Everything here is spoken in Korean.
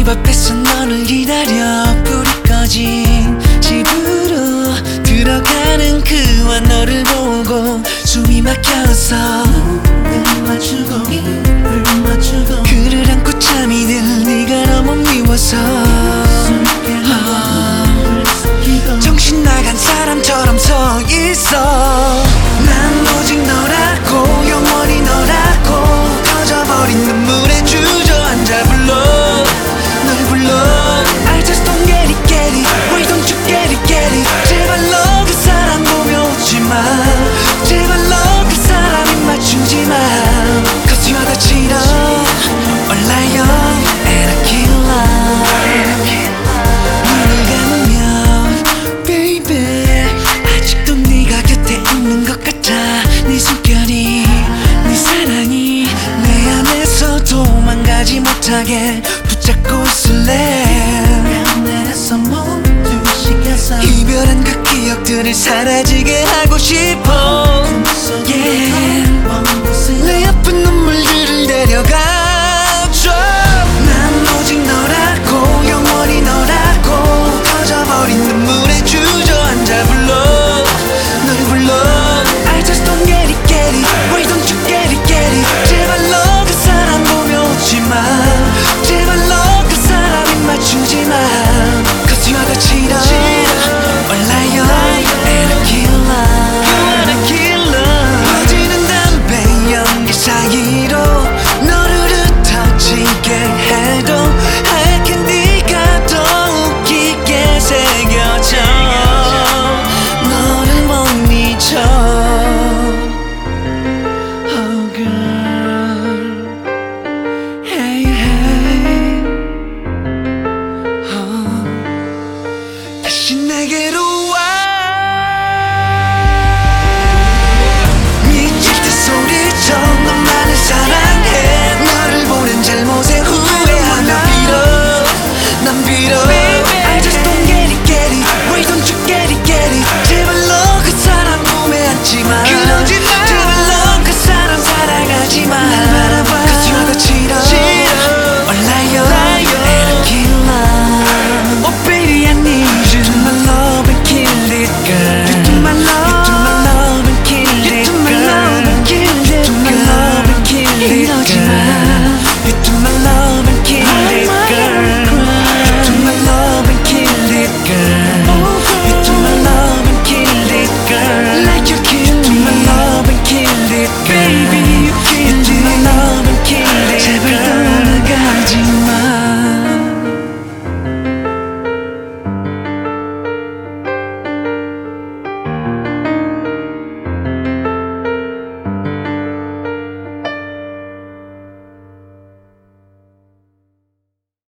집 앞에서 너를 기다려 불이 꺼진 집으로 들어가는 그와 너를 보고 숨이 막혀서 입을 맞추고 그를 안고 잠이 든 네가 너무 미워서 정신 나간 사람처럼 서 있어. 난 오직 너라고 영원히 너라고 터져버린 눈물에 주저앉아 불러 널 불러. I just don't get it Why don't you get it 제발로 그 사람 보며 웃지마 제발로 그 사람 입 맞추지마 Cause you're the cheater or liar and a killer. 눈을 감으면 baby 아직도 네가 곁에 있는 것 같아. 네 숨결이 네 사랑이 내 안에서 도망가지 못하게 붙잡고 있을래. 이별한 그 기억들을 사라지게 하고 싶어. Yeah. 내 아픈 눈물들을 데려가줘. 난 오직 너라고 영원히 너라고 터져버린 눈물에 주저앉아 불러 널 불러. I just don't get it Why don't you get it 제발로 그 사람 보며 웃지마 제발로 그 사람 입 맞추지마 Cause you're the cheater or liar and a killer. 퍼지는 담배 연기 사이로 너를 흩어지게 해도 하얀 네가 더욱 깊게 새겨져. 너를 못 잊어. Oh girl Hey hey 다시 내게로 와. 미칠 듯 소리쳐 너만을 사랑해. 너를 보낸 잘못에 후회하며 빌어 난 빌어. I just don't get it Why don't you get it 제발로 그 사람 몸에 앉지마 제발로 그 사람 사랑하지마 날 바라봐 Cause you're the cheater or liar and a killer. Oh baby I need you to my love and kill it girl. You to my love and kill it girl. You to my love and kill it girl. You to my love and kill it girl.